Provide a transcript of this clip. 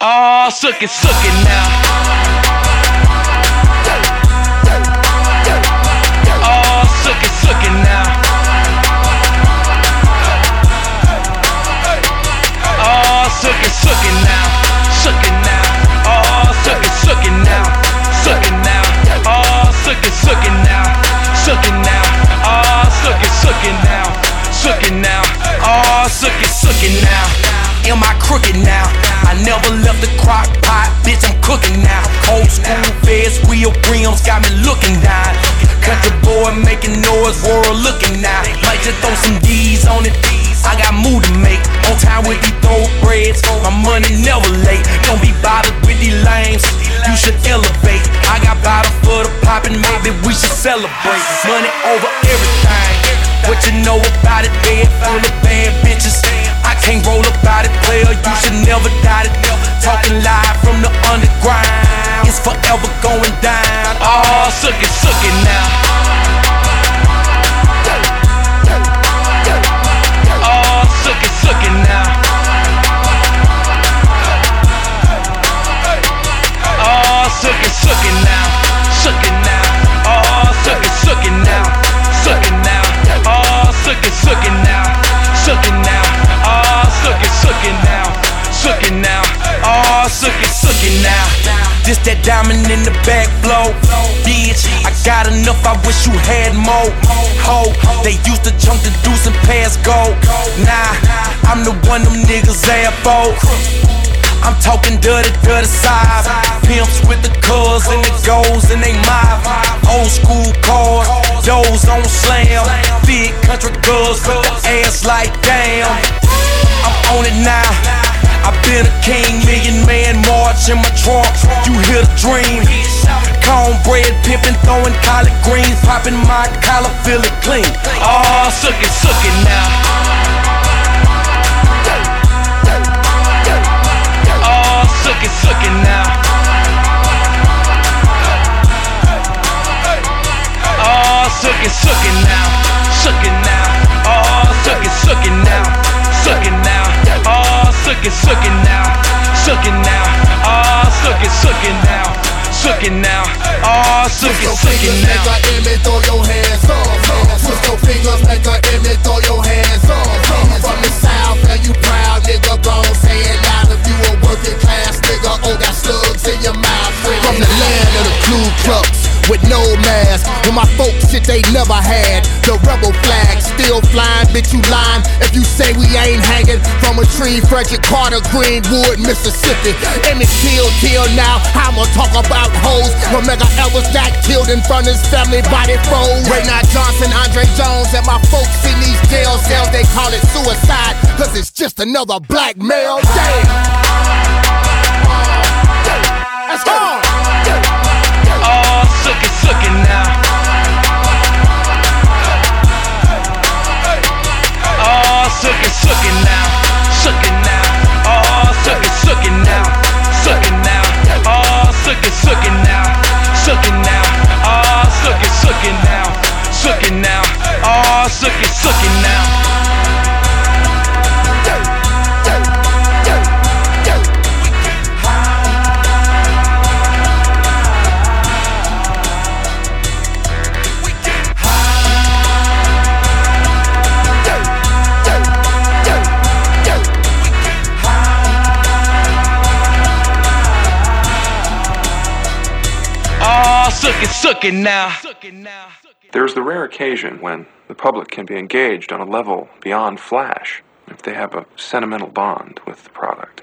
Oh, suck it now. Oh, suck it now. Oh, suck it now. Suck it now. Oh, suck it now. Suck it now. Oh, suck it now. Suck it now. Oh, suck it now. Suck it now. Oh, suck it now. Am I crooked now? I never left the crock pot, bitch, I'm cooking now. Old school feds, wheel rims got me looking down. Country boy making noise, world looking now. Might just throw some D's on it. I got mood to make, on time with these thoroughbreds. My money never late, don't be bothered with these lames. You should elevate, I got bottle for the poppin', maybe we should celebrate. Money over everything, what you know about it, bed full of bad bitches. I can't roll about it, player, you should never doubt it. Talking live from the underground, it's forever going down. Oh, suck it now. Oh, suck it now. Oh, suck it now. Suck it now. Oh, suck it now. Suck it now. Oh, suck it now. Suck it now. Oh, suck it now. Suck it now. Oh, suck it now. This that diamond in the back blow. Bitch, I got enough, I wish you had more. Ho, they used to chunk the deuce and pass go. Nah, I'm the one them niggas afro. I'm talking dirty side. Pimps with the cuz and the goals and they mob. Old school cars, those on slam. Big country girls with the ass like damn. I'm on it now. I've been a king, million man march in my trunk. You hear the dream. Cornbread pimpin', throwing collard greens, popping my collar, feel it clean. Oh, suck it now. Oh, suck it now. Oh, suck it now. Suck it now. Oh, suck it now. Suck it now. Oh, suck it now. Suck it now. Oh, suck it now. Suck it now. Oh, suck it now. Make a image, throw your hands up. Twist your fingers, make a image, throw your hands up. From the south, and you proud, nigga, gon' say it loud. If you a working class nigga, oh, got slugs in your mouth. From the land of the Ku Klux, with no mask, when my folks shit they never had. The rebel flag still flying, bitch you lying if you say we ain't hanging from a tree. Frederick Carter, Greenwood, Mississippi. Emmett till now, I'ma talk about hoes. When Mega Elvis got killed in front of his family, body froze. Raynard Johnson, Andre Jones, and my folks in these jail cells, they call it suicide, cause it's just another black male day. Let's go! Oh, suck it now. Oh, suck it now. Suck it now. Oh, suck it now. Suck it now. Oh, suck it now. Suck it now. Oh, suck it now. Suck it now. Oh, suck it now. Suck it now. There's the rare occasion when the public can be engaged on a level beyond flash if they have a sentimental bond with the product.